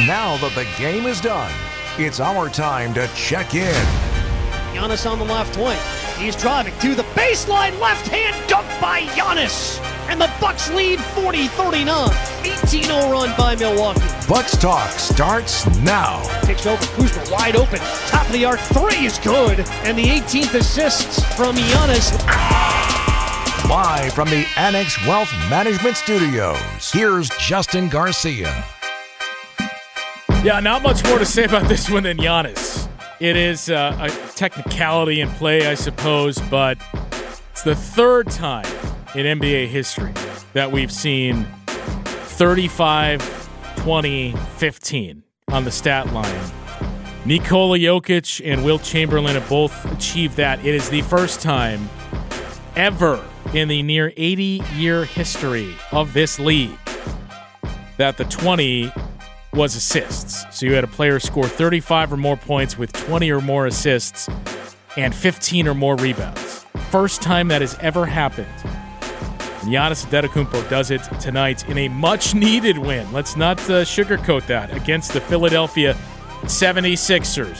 Now that the game is done, it's our time to check in. Giannis on the left wing. He's driving to the baseline, left hand dunk by Giannis. And the Bucks lead 40-39. 18-0 run by Milwaukee. Bucks Talk starts now. Takes over Kuzma wide open. Top of the arc three is good. And the 18th assist from Giannis. Live from the Annex Wealth Management Studios, here's Justin Garcia. Yeah, not much more to say about this one than Giannis. It is a technicality in play, I suppose, but it's the third time in NBA history that we've seen 35, 20, 15 on the stat line. Nikola Jokic and Wilt Chamberlain have both achieved that. It is the first time ever in the near 80-year history of this league that the 20 was assists. So you had a player score 35 or more points with 20 or more assists and 15 or more rebounds. First time that has ever happened. And Giannis Antetokounmpo does it tonight in a much-needed win. Let's not sugarcoat that, against the Philadelphia 76ers.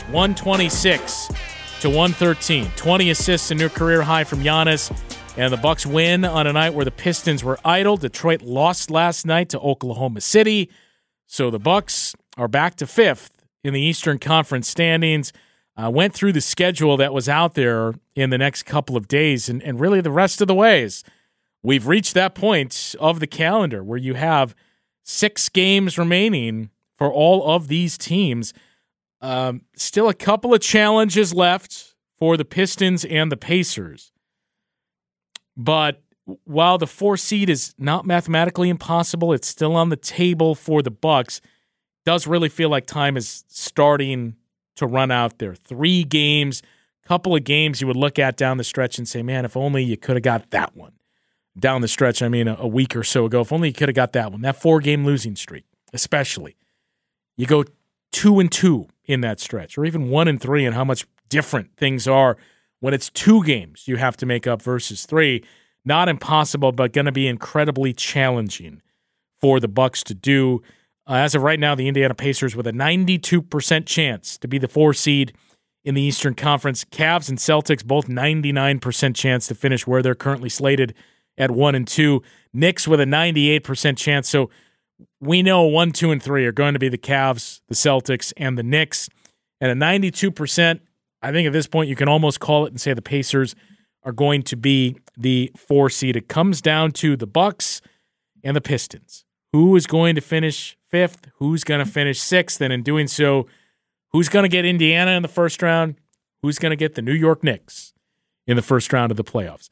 126-113. 20 assists, a new career high from Giannis. And the Bucks win on a night where the Pistons were idle. Detroit lost last night to Oklahoma City. So the Bucks are back to fifth in the Eastern Conference standings. Went through the schedule that was out there in the next couple of days, and really the rest of the ways. We've reached that point of the calendar where you have 6 games remaining for all of these teams. Still a couple of challenges left for the Pistons and the Pacers. But while the 4 seed is not mathematically impossible, it's still on the table for the Bucks. It does really feel like time is starting to run out there. 3 games, couple of games you would look at down the stretch and say, man, if only you could have got that one. Down the stretch, I mean a week or so ago, if only you could have got that one. That 4-game losing streak, especially. You go 2-2 in that stretch, or even 1-3, and how much different things are when it's 2 games you have to make up versus 3. Not impossible, but going to be incredibly challenging for the Bucks to do. As of right now, the Indiana Pacers with a 92% chance to be the 4 seed in the Eastern Conference. Cavs and Celtics both 99% chance to finish where they're currently slated at 1-2. Knicks with a 98% chance. So we know 1, 2, and 3 are going to be the Cavs, the Celtics, and the Knicks. And a 92%, I think at this point you can almost call it and say the Pacers are going to be the 4 seed. It comes down to the Bucks and the Pistons. Who is going to finish 5th? Who's going to finish 6th? And in doing so, who's going to get Indiana in the first round? Who's going to get the New York Knicks in the first round of the playoffs?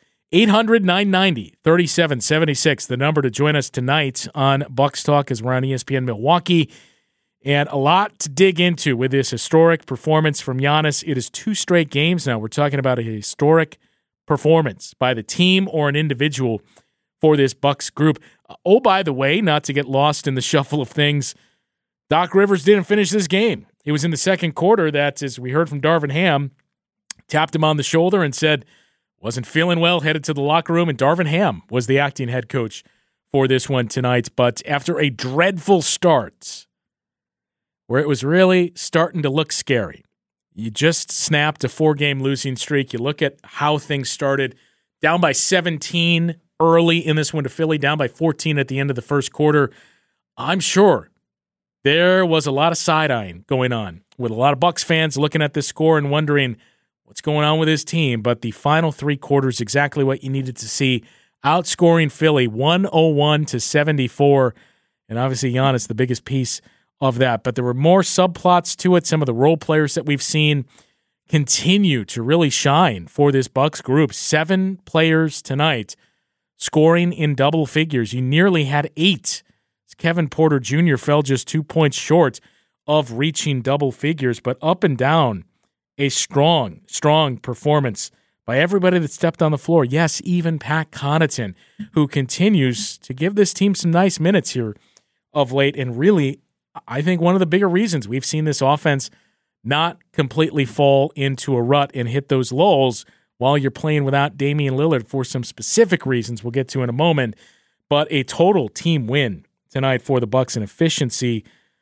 800-990-3776, the number to join us tonight on Bucks Talk as we're on ESPN Milwaukee. And a lot to dig into with this historic performance from Giannis. It is 2 straight games now. We're talking about a historic performance by the team or an individual for this Bucks group. Oh, by the way, not to get lost in the shuffle of things, Doc Rivers didn't finish this game. It was in the second quarter that, as we heard from Darvin Ham, tapped him on the shoulder and said, wasn't feeling well, headed to the locker room, and Darvin Ham was the acting head coach for this one tonight. But after a dreadful start, where it was really starting to look scary, you just snapped a 4-game losing streak. You look at how things started, down by 17 early in this one to Philly, down by 14 at the end of the first quarter. I'm sure there was a lot of side-eyeing going on with a lot of Bucks fans looking at this score and wondering what's going on with his team. But the final 3 quarters, exactly what you needed to see, outscoring Philly 101-74. And obviously Giannis, the biggest piece of that. But there were more subplots to it. Some of the role players that we've seen continue to really shine for this Bucks group. 7 players tonight scoring in double figures. You nearly had 8. Kevin Porter Jr. fell just 2 points short of reaching double figures, but up and down, a strong performance by everybody that stepped on the floor. Yes, even Pat Connaughton, who continues to give this team some nice minutes here of late, and really, I think one of the bigger reasons we've seen this offense not completely fall into a rut and hit those lulls while you're playing without Damian Lillard for some specific reasons we'll get to in a moment. But a total team win tonight for the Bucks, and efficiency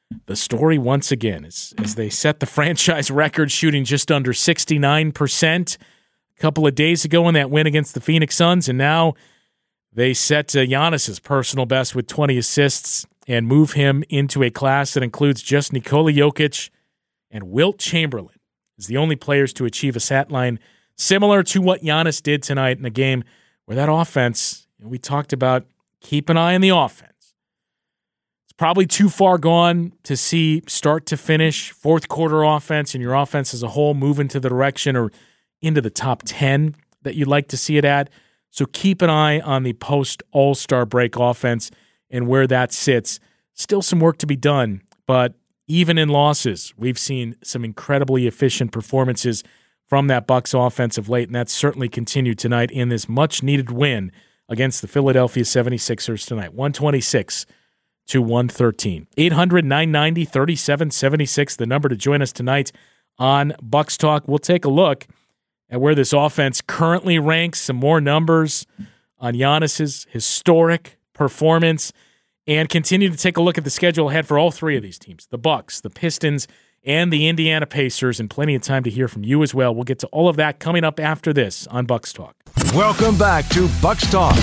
the story once again is as they set the franchise record shooting just under 69% a couple of days ago in that win against the Phoenix Suns, and now they set Giannis's personal best with 20 assists and move him into a class that includes just Nikola Jokic and Wilt Chamberlain as the only players to achieve a stat line similar to what Giannis did tonight in a game where that offense, we talked about, keep an eye on the offense. It's probably too far gone to see start to finish fourth quarter offense and your offense as a whole move into the direction or into the top 10 that you'd like to see it at. So keep an eye on the post-All-Star break offense and where that sits. Still some work to be done, but even in losses, we've seen some incredibly efficient performances from that Bucks offense of late, and that's certainly continued tonight in this much-needed win against the Philadelphia 76ers tonight, 126-113. 800-990-3776, the number to join us tonight on Bucks Talk. We'll take a look at where this offense currently ranks, some more numbers on Giannis's historic performance, and continue to take a look at the schedule ahead for all three of these teams, the Bucks, the Pistons, and the Indiana Pacers, and plenty of time to hear from you as well. We'll get to all of that coming up after this on Bucks Talk. Welcome back to Bucks Talk.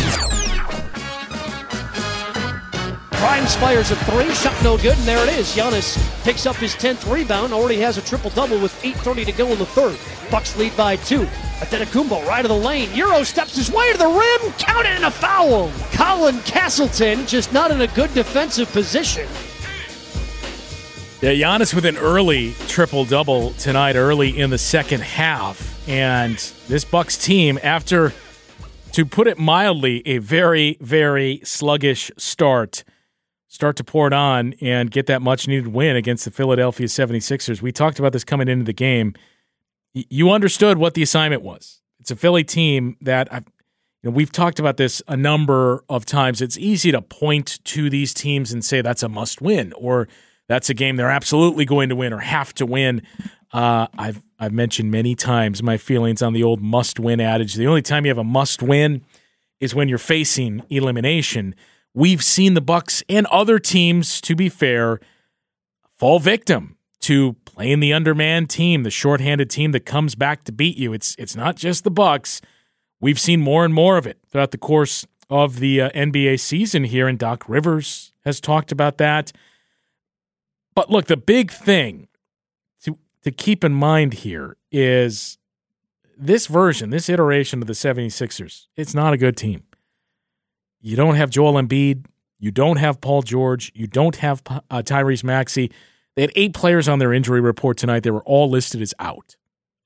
Grimes fires a three, shot no good, and there it is. Giannis picks up his 10th rebound, already has a triple-double with 8:30 to go in the third. Bucks lead by 2. Antetokounmpo right of the lane. Euro steps his way to the rim, counted and a foul. Colin Castleton just not in a good defensive position. Yeah, Giannis with an early triple-double tonight, early in the second half. And this Bucks team, after, to put it mildly, a very, very sluggish start to pour it on and get that much-needed win against the Philadelphia 76ers. We talked about this coming into the game. You understood what the assignment was. It's a Philly team that we've talked about this a number of times. It's easy to point to these teams and say that's a must-win, or that's a game they're absolutely going to win or have to win. I've mentioned many times my feelings on the old must-win adage. The only time you have a must-win is when you're facing elimination. We've seen the Bucks and other teams, to be fair, fall victim to playing the undermanned team, the shorthanded team that comes back to beat you. It's not just the Bucks. We've seen more and more of it throughout the course of the NBA season here, and Doc Rivers has talked about that. But look, the big thing to keep in mind here is this version, this iteration of the 76ers, it's not a good team. You don't have Joel Embiid. You don't have Paul George. You don't have Tyrese Maxey. They had 8 players on their injury report tonight. They were all listed as out.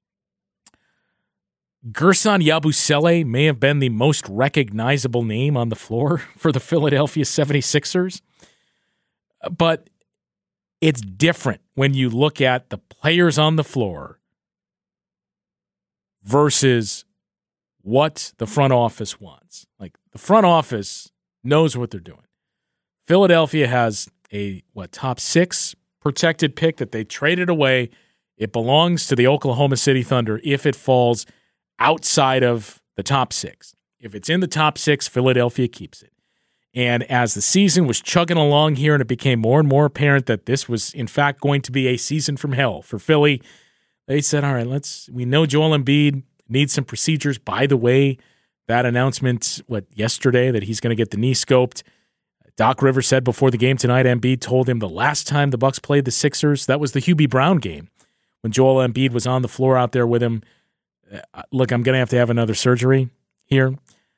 Gerson Yabusele may have been the most recognizable name on the floor for the Philadelphia 76ers. But it's different when you look at the players on the floor versus what the front office wants. Like, the front office knows what they're doing. Philadelphia has a top 6 protected pick that they traded away. It belongs to the Oklahoma City Thunder if it falls outside of the top 6. If it's in the top 6, Philadelphia keeps it. And as the season was chugging along here and it became more and more apparent that this was, in fact, going to be a season from hell for Philly, they said, all right, we know Joel Embiid needs some procedures. By the way, that announcement, yesterday, that he's going to get the knee scoped. Doc Rivers said before the game tonight, Embiid told him the last time the Bucks played the Sixers, that was the Hubie Brown game, when Joel Embiid was on the floor out there with him. Look, I'm going to have another surgery here.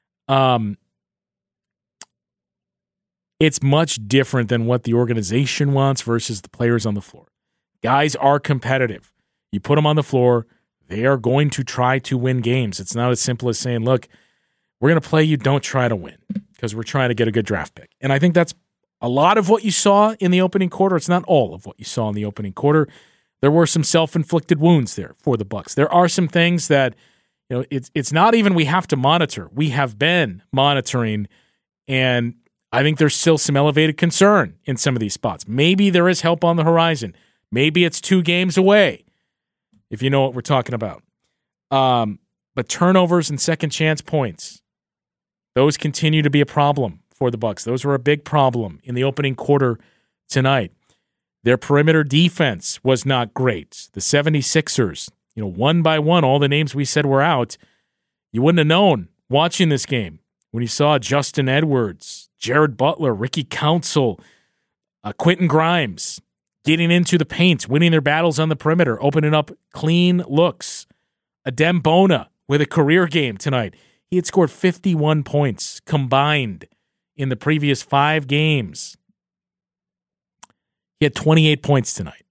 It's much different than what the organization wants versus the players on the floor. Guys are competitive. You put them on the floor, they are going to try to win games. It's not as simple as saying, look, we're going to play you, don't try to win, because we're trying to get a good draft pick. And I think that's a lot of what you saw in the opening quarter. It's not all of what you saw in the opening quarter. There were some self-inflicted wounds there for the Bucks. There are some things that, it's not even we have to monitor. We have been monitoring, and I think there's still some elevated concern in some of these spots. Maybe there is help on the horizon. Maybe it's 2 games away, if you know what we're talking about. But turnovers and second chance points, those continue to be a problem for the Bucks. Those were a big problem in the opening quarter tonight. Their perimeter defense was not great. The 76ers, one by one, all the names we said were out. You wouldn't have known watching this game when you saw Justin Edwards, Jared Butler, Ricky Council, Quentin Grimes getting into the paint, winning their battles on the perimeter, opening up clean looks. Adem Bona with a career game tonight. He had scored 51 points combined in the previous 5 games. He had 28 points tonight.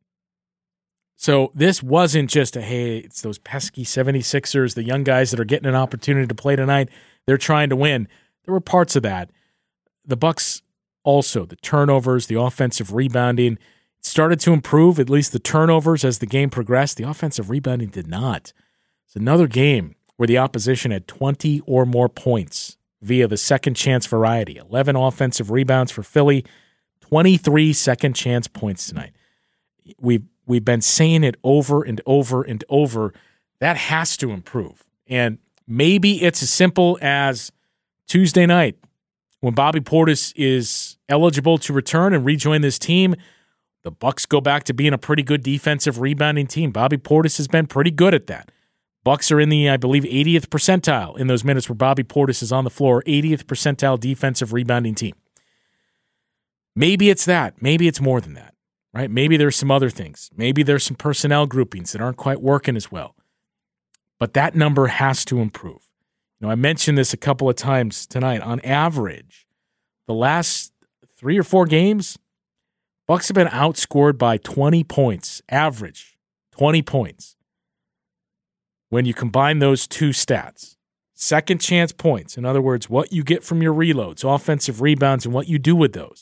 So this wasn't just it's those pesky 76ers, the young guys that are getting an opportunity to play tonight. They're trying to win. There were parts of that. The Bucks also, the turnovers, the offensive rebounding started to improve, at least the turnovers as the game progressed. The offensive rebounding did not. It's another game where the opposition had 20 or more points via the second chance variety. 11 offensive rebounds for Philly, 23 second chance points tonight. We've been saying it over and over and over. That has to improve. And maybe it's as simple as Tuesday night when Bobby Portis is eligible to return and rejoin this team. The Bucks go back to being a pretty good defensive rebounding team. Bobby Portis has been pretty good at that. Bucks are in the, I believe, 80th percentile in those minutes where Bobby Portis is on the floor, 80th percentile defensive rebounding team. Maybe it's that. Maybe it's more than that, right? Maybe there's some other things. Maybe there's some personnel groupings that aren't quite working as well. But that number has to improve. I mentioned this a couple of times tonight. On average, the last 3 or 4 games, Bucks have been outscored by 20 points, average 20 points. When you combine those two stats, second chance points, in other words, what you get from your reloads, offensive rebounds, and what you do with those,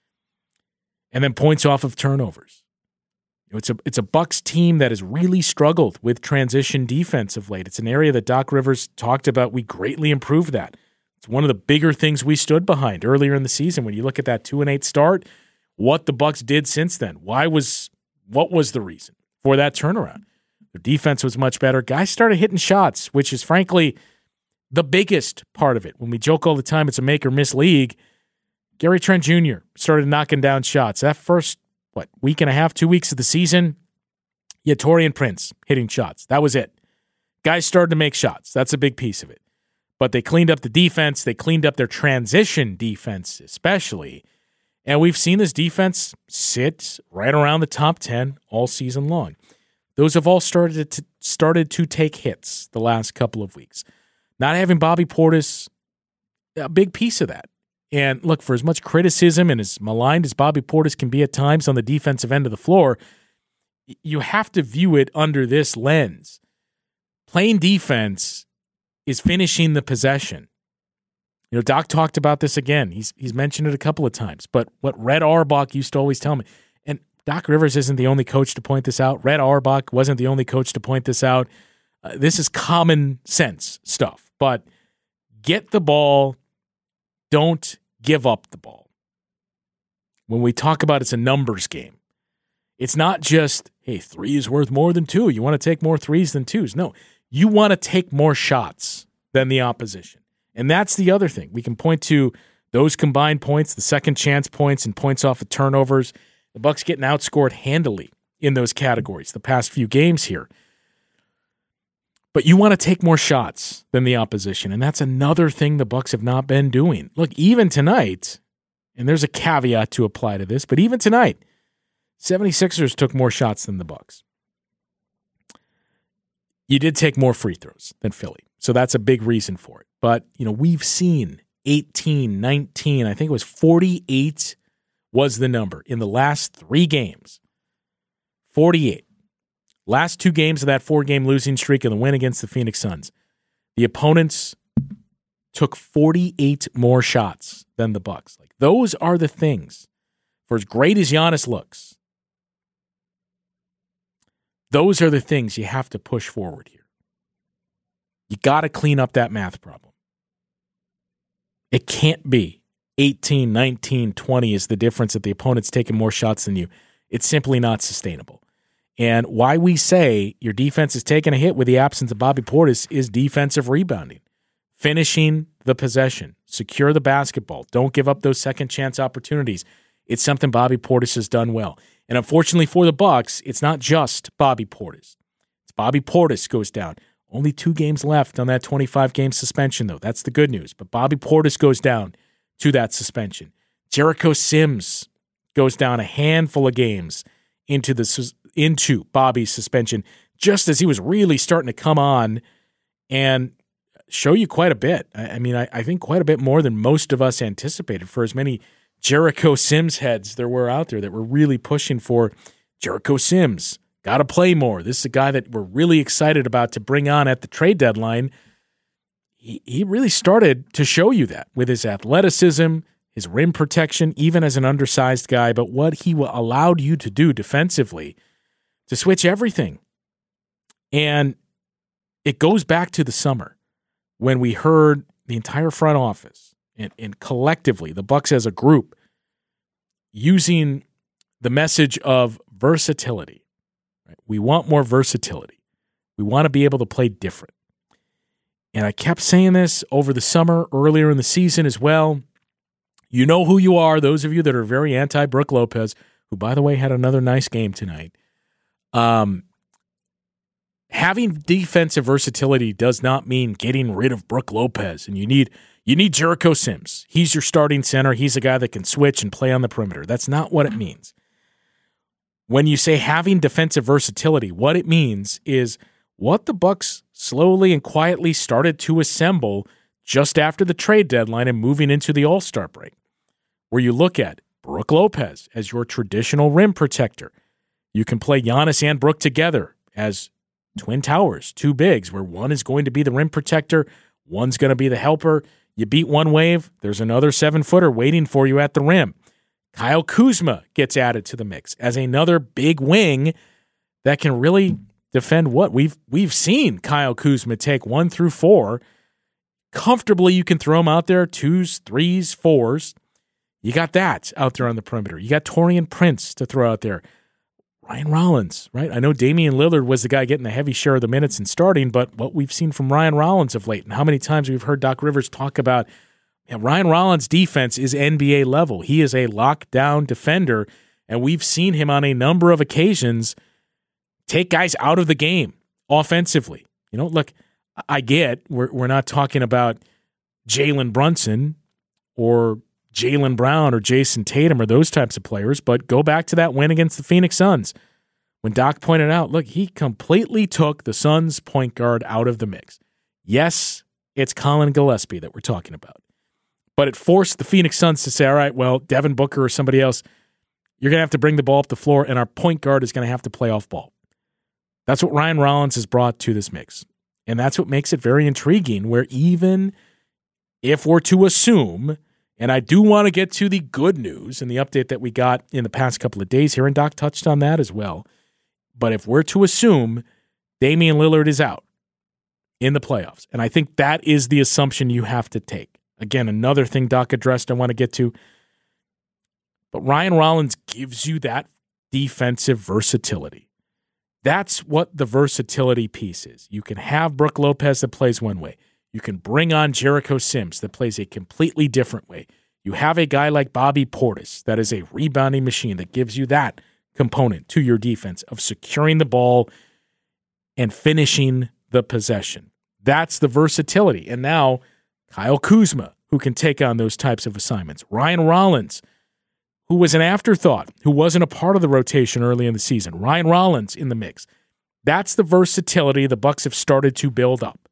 and then points off of turnovers. It's a Bucks team that has really struggled with transition defense of late. It's an area that Doc Rivers talked about. We greatly improved that. It's one of the bigger things we stood behind earlier in the season. When you look at that 2-8 start, what the Bucks did since then, what was the reason for that turnaround? Their defense was much better. Guys started hitting shots, which is frankly the biggest part of it. When we joke all the time it's a make or miss league, Gary Trent Jr. started knocking down shots. That first, week and a half, 2 weeks of the season, you had Taurean Prince hitting shots. That was it. Guys started to make shots. That's a big piece of it. But they cleaned up the defense. They cleaned up their transition defense especially. And we've seen this defense sit right around the top 10 all season long. Those have all started to take hits the last couple of weeks. Not having Bobby Portis, a big piece of that. And look, for as much criticism and as maligned as Bobby Portis can be at times on the defensive end of the floor, you have to view it under this lens. Playing defense is finishing the possession. Doc talked about this again. He's mentioned it a couple of times. But what Red Auerbach used to always tell me, and Doc Rivers isn't the only coach to point this out. Red Auerbach wasn't the only coach to point this out. This is common sense stuff. But get the ball. Don't give up the ball. When we talk about it's a numbers game, it's not just, hey, 3 is worth more than 2. You want to take more 3s than 2s. No, you want to take more shots than the opposition. And that's the other thing. We can point to those combined points, the second chance points and points off of turnovers. The Bucks getting outscored handily in those categories the past few games here. But you want to take more shots than the opposition, and that's another thing the Bucks have not been doing. Look, even tonight, and there's a caveat to apply to this, but even tonight, 76ers took more shots than the Bucks. You did take more free throws than Philly, so that's a big reason for it. But, we've seen 18, 19, I think it was 48 was the number in the last 3 games. 48. Last 2 games of that 4-game losing streak and the win against the Phoenix Suns, the opponents took 48 more shots than the Bucks. Those are the things. For as great as Giannis looks, those are the things you have to push forward here. You got to clean up that math problem. It can't be 18, 19, 20 is the difference that the opponent's taking more shots than you. It's simply not sustainable. And why we say your defense is taking a hit with the absence of Bobby Portis is defensive rebounding. Finishing the possession. Secure the basketball. Don't give up those second chance opportunities. It's something Bobby Portis has done well. And unfortunately for the Bucks, it's not just Bobby Portis. It's Bobby Portis goes down. Only 2 games left on that 25-game suspension, though. That's the good news. But Bobby Portis goes down to that suspension. Jericho Sims goes down a handful of games into Bobby's suspension, just as he was really starting to come on and show you quite a bit. I think quite a bit more than most of us anticipated for as many Jericho Sims heads there were out there that were really pushing for Jericho Sims. Got to play more. This is a guy that we're really excited about to bring on at the trade deadline. He really started to show you that with his athleticism, his rim protection, even as an undersized guy, but what he allowed you to do defensively to switch everything. And it goes back to the summer when we heard the entire front office and collectively, the Bucks as a group, using the message of versatility. Right? We want more versatility. We want to be able to play different. And I kept saying this over the summer, earlier in the season as well. You know who you are, those of you that are very anti-Brook Lopez, who, by the way, had another nice game tonight. Having defensive versatility does not mean getting rid of Brook Lopez, and you need Jericho Sims. He's your starting center. He's a guy that can switch and play on the perimeter. That's not what it means. When you say having defensive versatility, what it means is what the Bucks slowly and quietly started to assemble just after the trade deadline and moving into the All-Star break, where you look at Brook Lopez as your traditional rim protector. You can play Giannis and Brook together as twin towers, 2 bigs, where one is going to be the rim protector, one's going to be the helper. You beat one wave, there's another 7-footer waiting for you at the rim. Kyle Kuzma gets added to the mix as another big wing that can really defend what we've seen Kyle Kuzma take 1 through 4. Comfortably, you can throw him out there, 2s, 3s, 4s. You got that out there on the perimeter. You got Taurean Prince to throw out there. Ryan Rollins, right? I know Damian Lillard was the guy getting the heavy share of the minutes and starting, but what we've seen from Ryan Rollins of late and how many times we've heard Doc Rivers talk about Ryan Rollins' defense is NBA level. He is a lockdown defender, and we've seen him on a number of occasions take guys out of the game offensively. Look, I get we're not talking about Jalen Brunson or Jaylen Brown or Jason Tatum or those types of players, but go back to that win against the Phoenix Suns when Doc pointed out, look, he completely took the Suns' point guard out of the mix. Yes, it's Colin Gillespie that we're talking about, but it forced the Phoenix Suns to say, all right, well, Devin Booker or somebody else, you're going to have to bring the ball up the floor, and our point guard is going to have to play off ball. That's what Ryan Rollins has brought to this mix. And that's what makes it very intriguing, where even if we're to assume, and I do want to get to the good news and the update that we got in the past couple of days here, and Doc touched on that as well, but if we're to assume Damian Lillard is out in the playoffs, and I think that is the assumption you have to take. Again, another thing Doc addressed I want to get to, but Ryan Rollins gives you that defensive versatility. That's what the versatility piece is. You can have Brook Lopez that plays one way. You can bring on Jericho Sims that plays a completely different way. You have a guy like Bobby Portis that is a rebounding machine that gives you that component to your defense of securing the ball and finishing the possession. That's the versatility. And now Kyle Kuzma, who can take on those types of assignments. Ryan Rollins, who was an afterthought, who wasn't a part of the rotation early in the season. Ryan Rollins in the mix. That's the versatility the Bucks have started to build up.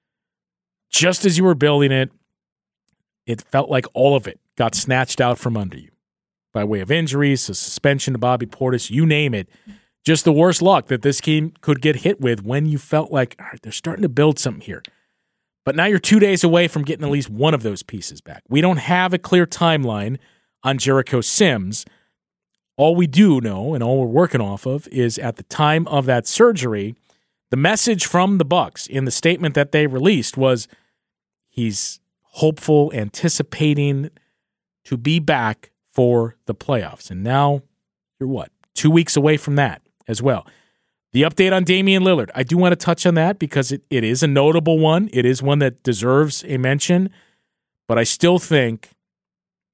Just as you were building it, it felt like all of it got snatched out from under you by way of injuries, a suspension to Bobby Portis, you name it. Just the worst luck that this team could get hit with when you felt like, all right, they're starting to build something here. But now you're 2 days away from getting at least one of those pieces back. We don't have a clear timeline on Jericho Sims. All we do know and all we're working off of is at the time of that surgery, the message from the Bucks in the statement that they released was he's hopeful, anticipating to be back for the playoffs. And now you're 2 weeks away from that as well. The update on Damian Lillard, I do want to touch on that because it is a notable one. It is one that deserves a mention, but I still think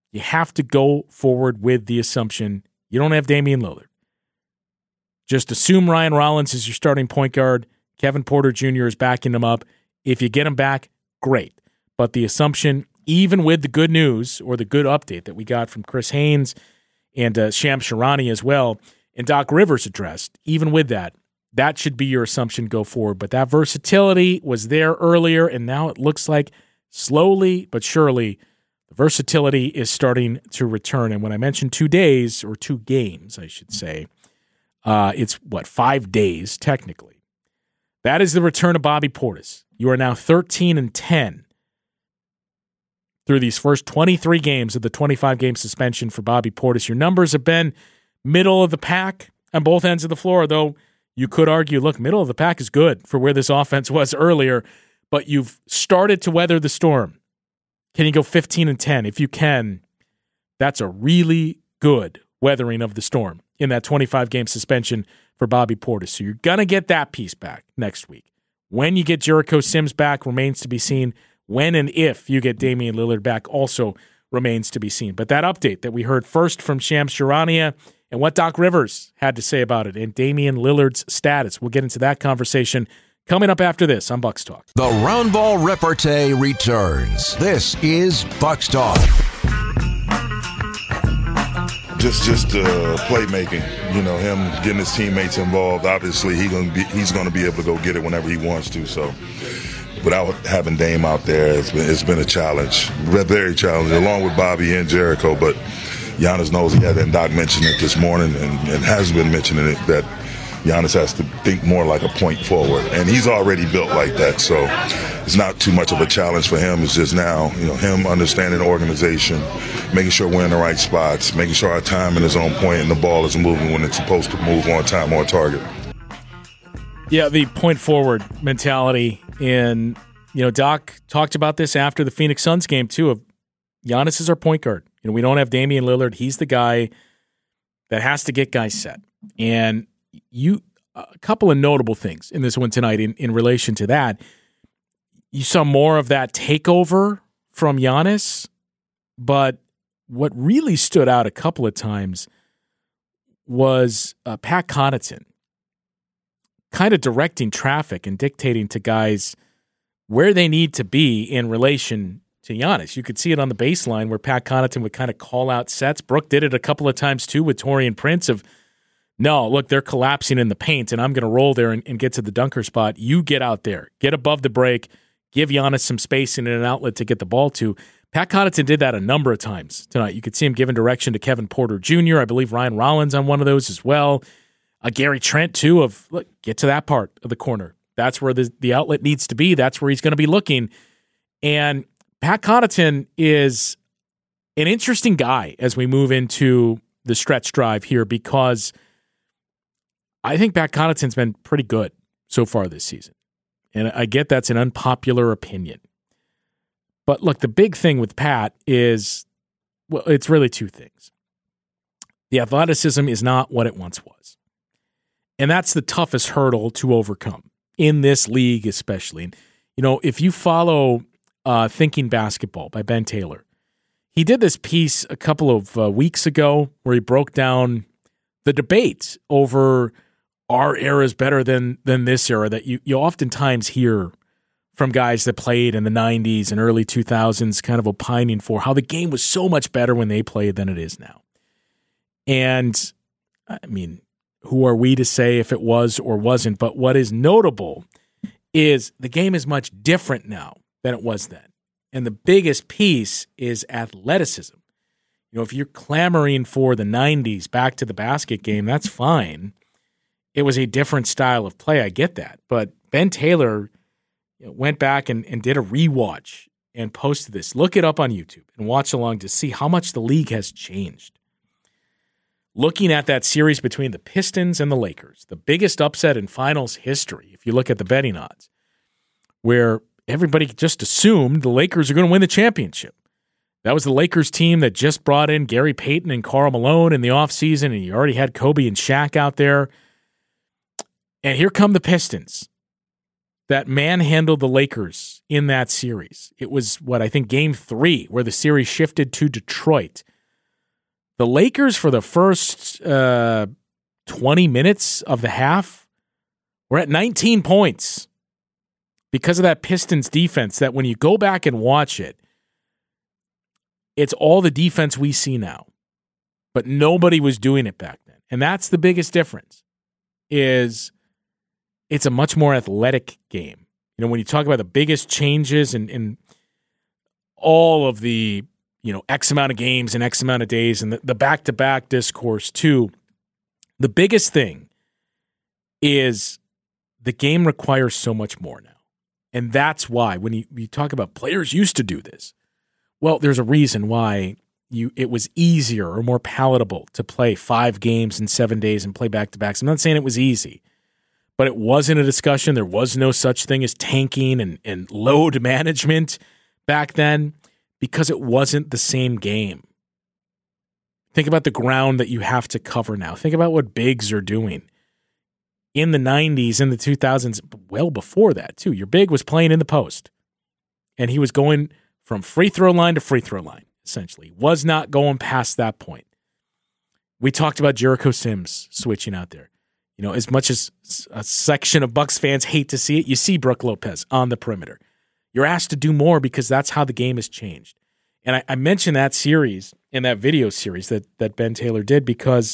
You have to go forward with the assumption you don't have Damian Lillard. Just assume Ryan Rollins is your starting point guard. Kevin Porter Jr. is backing him up. If you get him back, great. But the assumption, even with the good news or the good update that we got from Chris Haynes and Shams Charania as well, and Doc Rivers addressed, even with that, that should be your assumption go forward. But that versatility was there earlier, and now it looks like slowly but surely the versatility is starting to return. And when I mentioned 2 days, or 2 games, I should say, it's 5 days technically. That is the return of Bobby Portis. You are now 13-10 through these first 23 games of the 25-game suspension for Bobby Portis. Your numbers have been middle of the pack on both ends of the floor, though you could argue, look, middle of the pack is good for where this offense was earlier, but you've started to weather the storm. Can you go 15-10? If you can, that's a really good weathering of the storm in that 25-game suspension for Bobby Portis. So you're going to get that piece back next week. When you get Jericho Sims back remains to be seen. When and if you get Damian Lillard back also remains to be seen. But that update that we heard first from Shams Charania and what Doc Rivers had to say about it and Damian Lillard's status, we'll get into that conversation coming up after this on Bucks Talk. The Roundball Repartee returns. This is Bucks Talk. Just playmaking, him getting his teammates involved. Obviously, he's going to be able to go get it whenever he wants to. So, without having Dame out there, it's been a challenge, very challenging, along with Bobby and Jericho. But Giannis knows he had that, and Doc mentioned it this morning, and has been mentioning it, that Giannis has to think more like a point forward, and he's already built like that, so it's not too much of a challenge for him. It's just now, him understanding the organization, making sure we're in the right spots, making sure our timing is on point and the ball is moving when it's supposed to move on time or target. Yeah, the point forward mentality, and Doc talked about this after the Phoenix Suns game too. Of Giannis is our point guard. We don't have Damian Lillard. He's the guy that has to get guys set, and a couple of notable things in this one tonight in relation to that. You saw more of that takeover from Giannis, but what really stood out a couple of times was Pat Connaughton kind of directing traffic and dictating to guys where they need to be in relation to Giannis. You could see it on the baseline where Pat Connaughton would kind of call out sets. Brooke did it a couple of times too with Taurean Prince of, no, look, they're collapsing in the paint, and I'm going to roll there and get to the dunker spot. You get out there. Get above the break. Give Giannis some spacing and an outlet to get the ball to. Pat Connaughton did that a number of times tonight. You could see him giving direction to Kevin Porter Jr., I believe Ryan Rollins on one of those as well. Gary Trent, too, of, look, get to that part of the corner. That's where the outlet needs to be. That's where he's going to be looking. And Pat Connaughton is an interesting guy as we move into the stretch drive here, because I think Pat Connaughton's been pretty good so far this season. And I get that's an unpopular opinion. But look, the big thing with Pat is, well, it's really 2 things. The athleticism is not what it once was. And that's the toughest hurdle to overcome in this league especially. And, if you follow Thinking Basketball by Ben Taylor, he did this piece a couple of weeks ago where he broke down the debate over our era is better than this era that you oftentimes hear from guys that played in the 90s and early 2000s kind of opining for how the game was so much better when they played than it is now. And, I mean, who are we to say if it was or wasn't? But what is notable is the game is much different now than it was then. And the biggest piece is athleticism. If you're clamoring for the 90s back to the basket game, that's fine. It was a different style of play. I get that. But Ben Taylor went back and did a rewatch and posted this. Look it up on YouTube and watch along to see how much the league has changed. Looking at that series between the Pistons and the Lakers, the biggest upset in finals history, if you look at the betting odds, where everybody just assumed the Lakers are going to win the championship. That was the Lakers team that just brought in Gary Payton and Karl Malone in the offseason, and you already had Kobe and Shaq out there. And here come the Pistons. that manhandled the Lakers in that series. It was, I think Game 3, where the series shifted to Detroit. The Lakers, for the first 20 minutes of the half, were at 19 points because of that Pistons defense that when you go back and watch it, it's all the defense we see now. But nobody was doing it back then. And that's the biggest difference, is it's a much more athletic game. You know, when you talk about the biggest changes in all of the, X amount of games and X amount of days and the back-to-back discourse too, the biggest thing is the game requires so much more now. And that's why when you talk about players used to do this, well, there's a reason why it was easier or more palatable to play 5 games in 7 days and play back-to-backs. I'm not saying it was easy, but it wasn't a discussion. There was no such thing as tanking and load management back then because it wasn't the same game. Think about the ground that you have to cover now. Think about what bigs are doing. In the 90s, in the 2000s, well before that too, your big was playing in the post. And he was going from free throw line to free throw line, essentially. Was not going past that point. We talked about Jericho Sims switching out there. As much as a section of Bucks fans hate to see it, you see Brook Lopez on the perimeter. You're asked to do more because that's how the game has changed. And I mentioned that series in that video series that Ben Taylor did because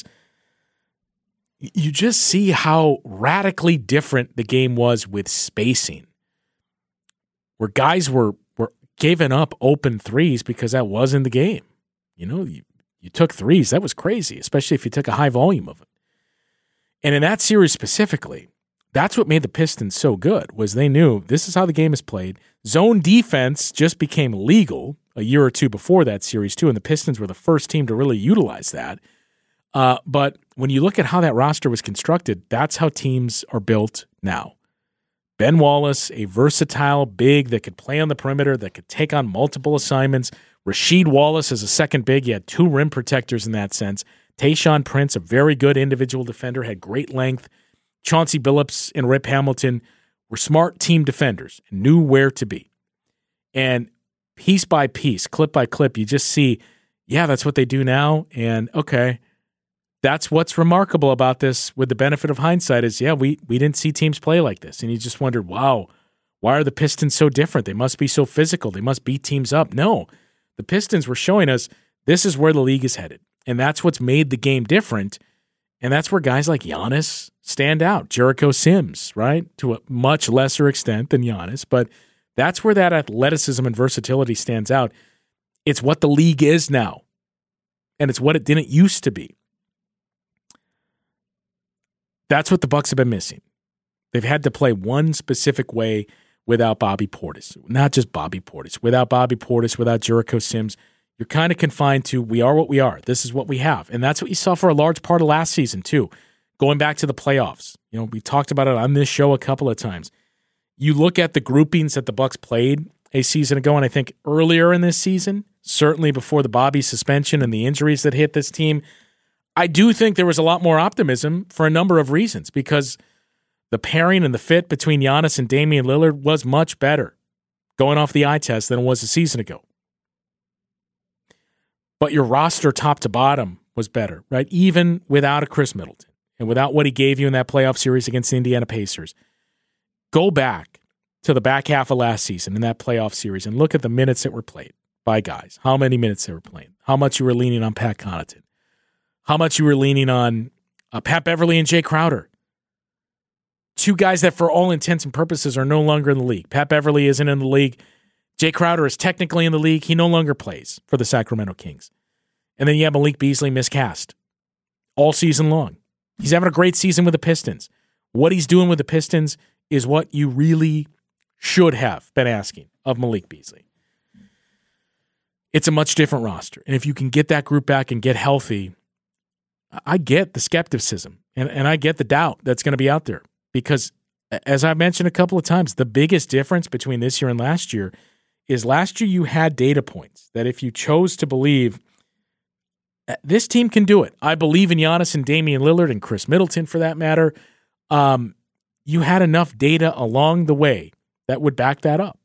you just see how radically different the game was with spacing, where guys were giving up open threes because that wasn't the game. You took threes. That was crazy, especially if you took a high volume of it. And in that series specifically, that's what made the Pistons so good, was they knew this is how the game is played. Zone defense just became legal a year or two before that series too, and the Pistons were the first team to really utilize that. But when you look at how that roster was constructed, that's how teams are built now. Ben Wallace, a versatile big that could play on the perimeter, that could take on multiple assignments. Rasheed Wallace is a second big. He had 2 rim protectors in that sense. Tayshaun Prince, a very good individual defender, had great length. Chauncey Billups and Rip Hamilton were smart team defenders and knew where to be. And piece by piece, clip by clip, you just see, yeah, that's what they do now. And okay, that's what's remarkable about this with the benefit of hindsight is, yeah, we didn't see teams play like this. And you just wondered, wow, why are the Pistons so different? They must be so physical. They must beat teams up. No, the Pistons were showing us this is where the league is headed. And that's what's made the game different. And that's where guys like Giannis stand out. Jericho Sims, right? To a much lesser extent than Giannis. But that's where that athleticism and versatility stands out. It's what the league is now. And it's what it didn't used to be. That's what the Bucks have been missing. They've had to play one specific way without Bobby Portis. Not just Bobby Portis. Without Bobby Portis, without Jericho Sims, you're kind of confined to we are what we are. This is what we have. And that's what you saw for a large part of last season, too. Going back to the playoffs. We talked about it on this show a couple of times. You look at the groupings that the Bucks played a season ago, and I think earlier in this season, certainly before the Bobby suspension and the injuries that hit this team, I do think there was a lot more optimism for a number of reasons because the pairing and the fit between Giannis and Damian Lillard was much better going off the eye test than it was a season ago. But your roster top to bottom was better, right? Even without a Chris Middleton and without what he gave you in that playoff series against the Indiana Pacers. Go back to the back half of last season in that playoff series and look at the minutes that were played by guys, how many minutes they were playing, how much you were leaning on Pat Connaughton, how much you were leaning on Pat Beverly and Jay Crowder. 2 guys that for all intents and purposes are no longer in the league. Pat Beverly isn't in the league. Jay Crowder is technically in the league. He no longer plays for the Sacramento Kings. And then you have Malik Beasley miscast all season long. He's having a great season with the Pistons. What he's doing with the Pistons is what you really should have been asking of Malik Beasley. It's a much different roster. And if you can get that group back and get healthy, I get the skepticism and I get the doubt that's going to be out there. Because as I've mentioned a couple of times, the biggest difference between this year and last year is last year you had data points that if you chose to believe this team can do it. I believe in Giannis and Damian Lillard and Chris Middleton for that matter. you had enough data along the way that would back that up.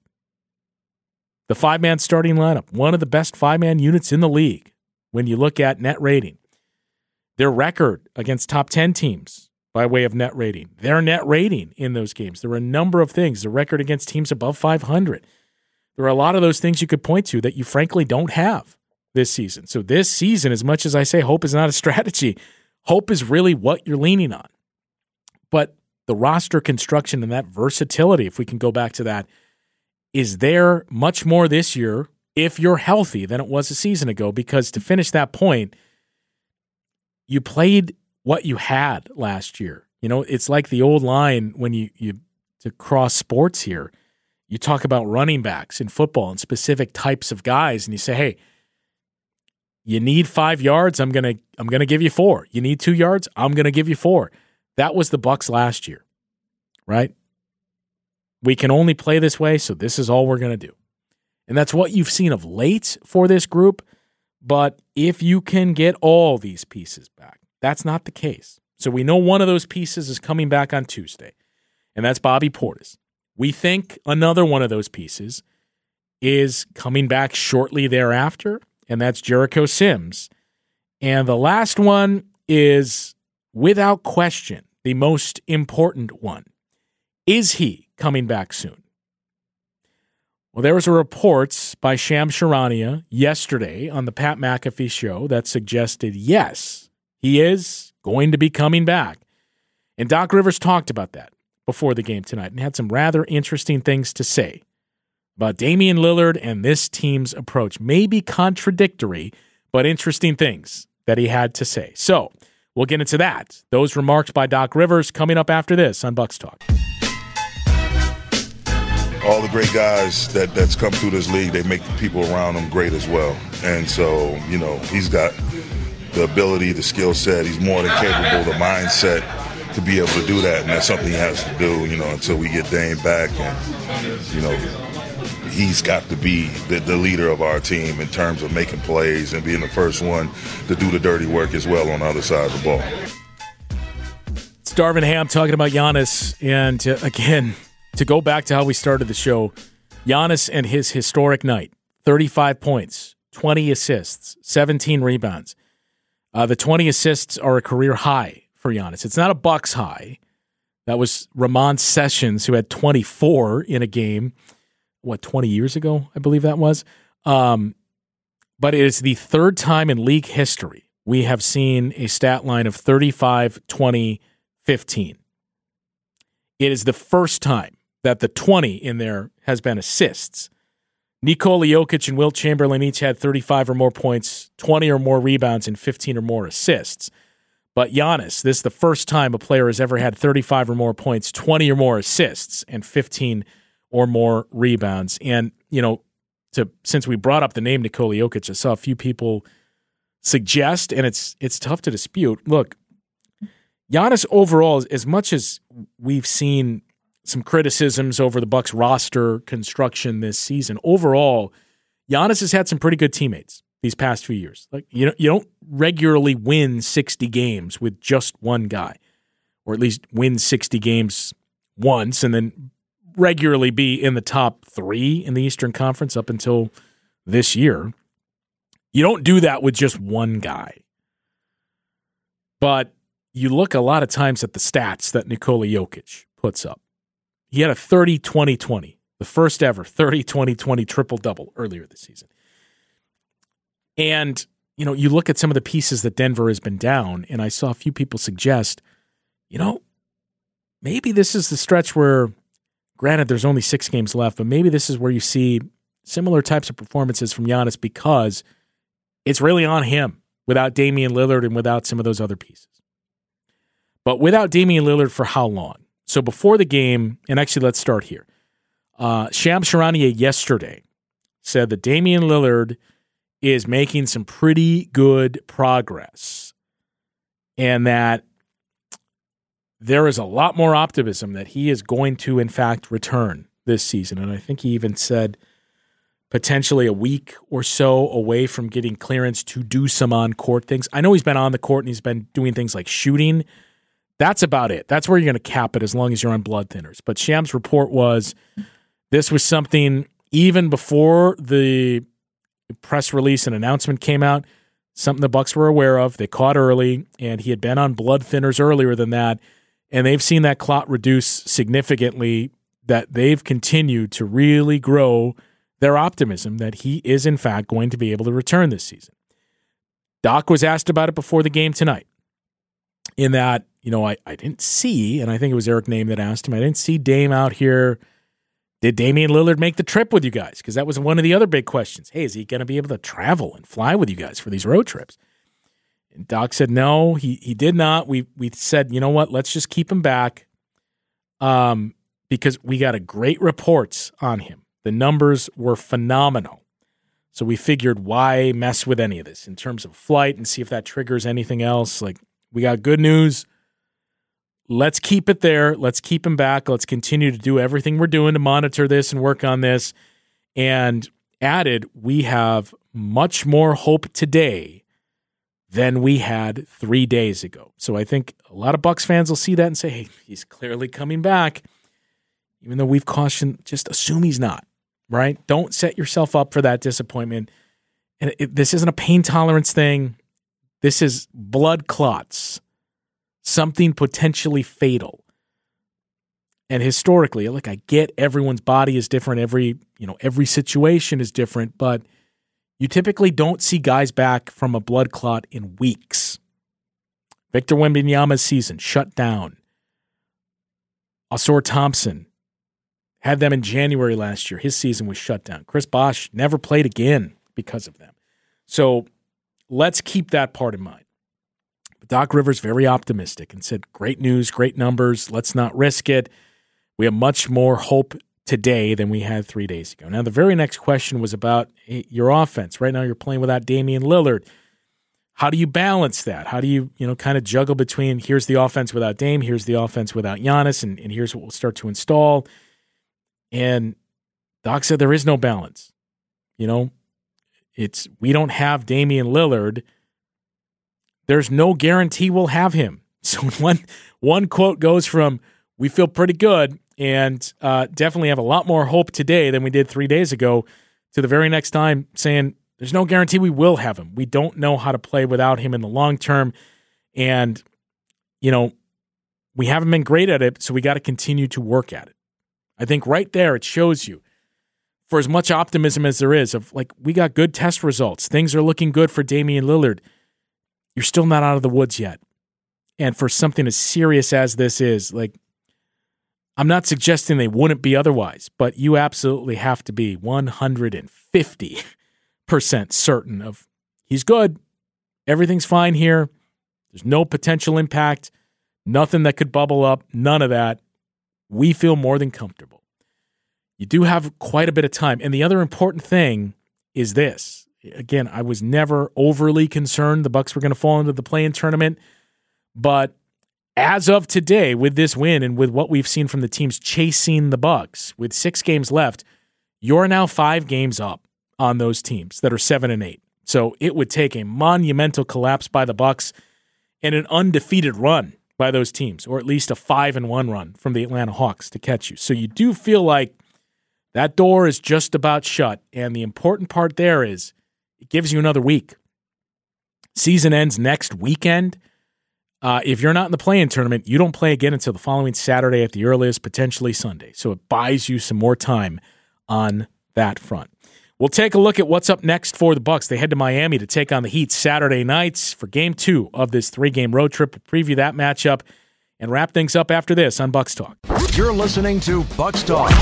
The 5-man starting lineup, one of the best 5-man units in the league when you look at net rating. Their record against top 10 teams by way of net rating. Their net rating in those games. There were a number of things. The record against teams above 500. There are a lot of those things you could point to that you frankly don't have this season. So this season, as much as I say hope is not a strategy, hope is really what you're leaning on. But the roster construction and that versatility, if we can go back to that, is there much more this year if you're healthy than it was a season ago, because to finish that point, you played what you had last year. You know, it's like the old line when you to cross sports here, you talk about running backs in football and specific types of guys, and you say, hey, you need 5 yards, I'm gonna give you 4. You need 2 yards, I'm gonna give you 4. That was the Bucs last year, right? We can only play this way, so this is all we're gonna do. And that's what you've seen of late for this group. But if you can get all these pieces back, that's not the case. So we know one of those pieces is coming back on Tuesday, and that's Bobby Portis. We think another one of those pieces is coming back shortly thereafter, and that's Jericho Sims. And the last one is, without question, the most important one. Is he coming back soon? Well, there was a report by Shams Charania yesterday on the Pat McAfee show that suggested, yes, he is going to be coming back. And Doc Rivers talked about that before the game tonight and had some rather interesting things to say about Damian Lillard and this team's approach. Maybe contradictory, but interesting things that he had to say. So we'll get into that. Those remarks by Doc Rivers coming up after this on Bucs Talk. All the great guys that's come through this league, they make the people around them great as well. And so, you know, he's got the ability, the skill set. He's more than capable, the mindset to be able to do that. And that's something he has to do, you know, until we get Dame back. And, you know, he's got to be the leader of our team in terms of making plays and being the first one to do the dirty work as well on the other side of the ball. It's Darvin Ham talking about Giannis. And, again, to go back to how we started the show, Giannis and his historic night, 35 points, 20 assists, 17 rebounds. The 20 assists are a career high for Giannis. It's not a Bucs high. That was Ramon Sessions, who had 24 in a game, 20 years ago, I believe that was. But it is the third time in league history we have seen a stat line of 35, 20, 15. It is the first time that the 20 in there has been assists. Nikola Jokic and Wilt Chamberlain each had 35 or more points, 20 or more rebounds, and 15 or more assists. But Giannis, this is the first time a player has ever had 35 or more points, 20 or more assists, and 15 or more rebounds. And, you know, since we brought up the name Nikola Jokic, I saw a few people suggest, and it's tough to dispute. Look, Giannis overall, as much as we've seen some criticisms over the Bucs roster construction this season, overall, Giannis has had some pretty good teammates these past few years. Like, you don't regularly win 60 games with just one guy, or at least win 60 games once and then regularly be in the top 3 in the Eastern Conference up until this year. You don't do that with just one guy. But you look a lot of times at the stats that Nikola Jokic puts up. He had a 30-20-20, the first ever 30-20-20 triple-double earlier this season. And, you know, you look at some of the pieces that Denver has been down, and I saw a few people suggest, you know, maybe this is the stretch where, granted, there's only 6 games left, but maybe this is where you see similar types of performances from Giannis because it's really on him without Damian Lillard and without some of those other pieces. But without Damian Lillard for how long? So before the game, and actually let's start here. Shams Charania yesterday said that Damian Lillard is making some pretty good progress and that there is a lot more optimism that he is going to, in fact, return this season. And I think he even said potentially a week or so away from getting clearance to do some on-court things. I know he's been on the court and he's been doing things like shooting, That's about it. That's where you're going to cap it as long as you're on blood thinners. But Shams' report was this was something even before the press release and announcement came out, something the Bucs were aware of. They caught early, and he had been on blood thinners earlier than that, and they've seen that clot reduce significantly, that they've continued to really grow their optimism that he is, in fact, going to be able to return this season. Doc was asked about it before the game tonight, in that, I didn't see, and I think it was Eric Name that asked him, I didn't see Dame out here. Did Damian Lillard make the trip with you guys? Because that was one of the other big questions. Hey, is he going to be able to travel and fly with you guys for these road trips? And Doc said no, he did not. We said, you know what, let's just keep him back because we got a great reports on him. The numbers were phenomenal. So we figured, why mess with any of this in terms of flight and see if that triggers anything else? Like, we got good news. Let's keep it there. Let's keep him back. Let's continue to do everything we're doing to monitor this and work on this. And added, we have much more hope today than we had 3 days ago. So I think a lot of Bucs fans will see that and say, hey, he's clearly coming back. Even though we've cautioned, just assume he's not, right? Don't set yourself up for that disappointment. And this isn't a pain tolerance thing. This is blood clots. Something potentially fatal. And historically, look, I get everyone's body is different. Every situation is different, but you typically don't see guys back from a blood clot in weeks. Victor Wembanyama's season shut down. Ausar Thompson had them in January last year. His season was shut down. Chris Bosh never played again because of them. So let's keep that part in mind. Doc Rivers very optimistic and said, great news, great numbers. Let's not risk it. We have much more hope today than we had 3 days ago. Now, the very next question was about your offense. Right now you're playing without Damian Lillard. How do you balance that? How do you, kind of juggle between here's the offense without Dame, here's the offense without Giannis, and here's what we'll start to install. And Doc said there is no balance. We don't have Damian Lillard. There's no guarantee we'll have him. So one quote goes from, we feel pretty good and definitely have a lot more hope today than we did 3 days ago, to the very next time saying, there's no guarantee we will have him. We don't know how to play without him in the long term. And, we haven't been great at it, so we got to continue to work at it. I think right there it shows you, for as much optimism as there is, of like, we got good test results. Things are looking good for Damian Lillard. You're still not out of the woods yet. And for something as serious as this is, like, I'm not suggesting they wouldn't be otherwise, but you absolutely have to be 150% certain of he's good. Everything's fine here. There's no potential impact, nothing that could bubble up, none of that. We feel more than comfortable. You do have quite a bit of time. And the other important thing is this. Again, I was never overly concerned the Bucs were going to fall into the play-in tournament, but as of today, with this win and with what we've seen from the teams chasing the Bucs, with 6 games left, you're now 5 games up on those teams that are 7-8. So it would take a monumental collapse by the Bucs and an undefeated run by those teams, or at least a 5-1 run from the Atlanta Hawks to catch you. So you do feel like that door is just about shut, and the important part there is it gives you another week. Season ends next weekend. If you're not in the play-in tournament, you don't play again until the following Saturday at the earliest, potentially Sunday. So it buys you some more time on that front. We'll take a look at what's up next for the Bucs. They head to Miami to take on the Heat Saturday nights for Game 2 of this 3-game road trip. We'll preview that matchup and wrap things up after this on Bucs Talk. You're listening to Bucs Talk.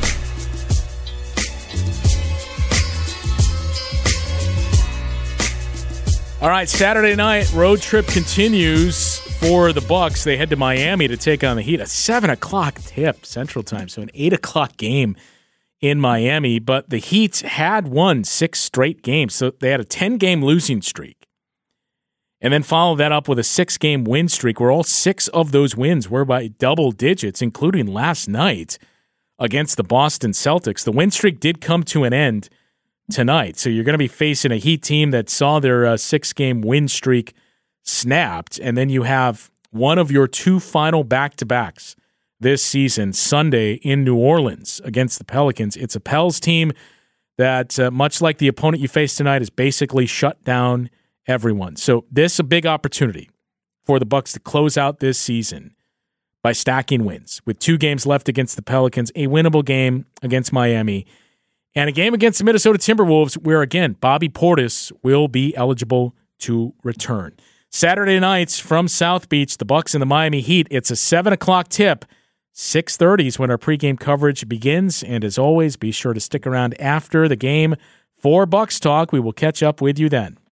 All right, Saturday night road trip continues for the Bucs. They head to Miami to take on the Heat. A 7 o'clock tip Central Time, so an 8 o'clock game in Miami. But the Heat had won 6 straight games, so they had a 10-game losing streak. And then followed that up with a 6-game win streak where all 6 of those wins were by double digits, including last night against the Boston Celtics. The win streak did come to an end tonight. So you're going to be facing a Heat team that saw their 6-game win streak snapped, and then you have one of your 2 final back-to-backs this season, Sunday in New Orleans against the Pelicans. It's a Pels team that, much like the opponent you face tonight, has basically shut down everyone. So this is a big opportunity for the Bucks to close out this season by stacking wins. With 2 games left against the Pelicans, a winnable game against Miami, and a game against the Minnesota Timberwolves where, again, Bobby Portis will be eligible to return. Saturday nights from South Beach, the Bucks and the Miami Heat. It's a 7 o'clock tip. 6:30 is when our pregame coverage begins. And as always, be sure to stick around after the game for Bucks Talk. We will catch up with you then.